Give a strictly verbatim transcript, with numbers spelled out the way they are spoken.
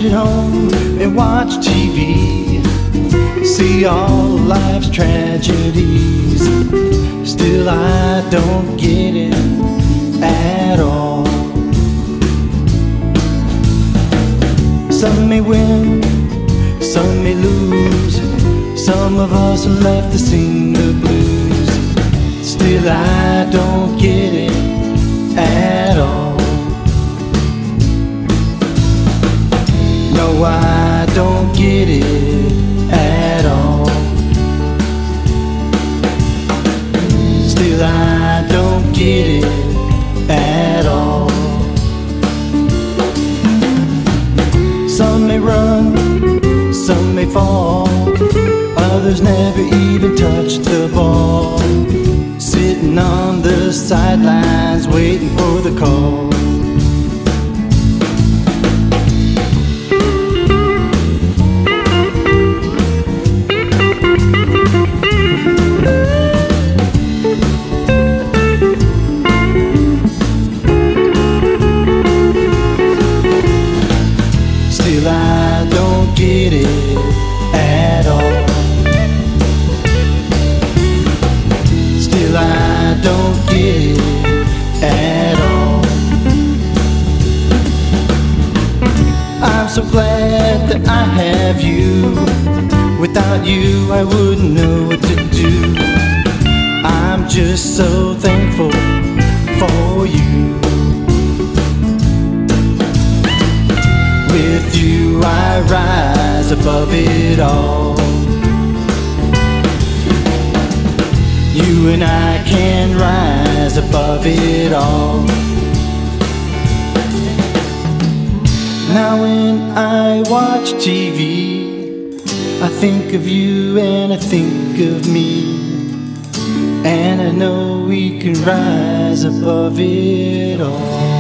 at home and watch T V, see all life's tragedies. Still I don't get it at all. Some may win, some may lose. Some of us are left to sing the blues. Still I don't get it at all. No, I don't get it at all. Still I don't get it at all. Some may run, some may fall, others never even touch the ball, sitting on the sidelines waiting for the call. Still I don't get it at all. Still I don't get it at all. I'm so glad that I have you. Without you I wouldn't know what to do. I'm just so thankful for you. With you I rise above it all. You and I can rise above it all. Now when I watch T V, I think of you and I think of me, and I know we can rise above it all.